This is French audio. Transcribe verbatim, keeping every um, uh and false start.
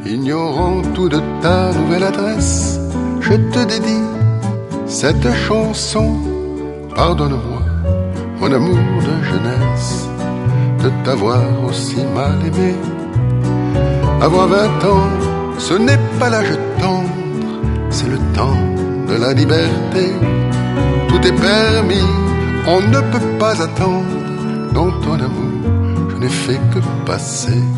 Ignorant tout de ta nouvelle adresse, je te dédie cette chanson. Pardonne-moi, mon amour de jeunesse, de t'avoir aussi mal aimé. Avoir vingt ans, ce n'est pas l'âge tendre, c'est le temps de la liberté. Tout est permis, on ne peut pas attendre. Dans ton amour, je n'ai fait que passer.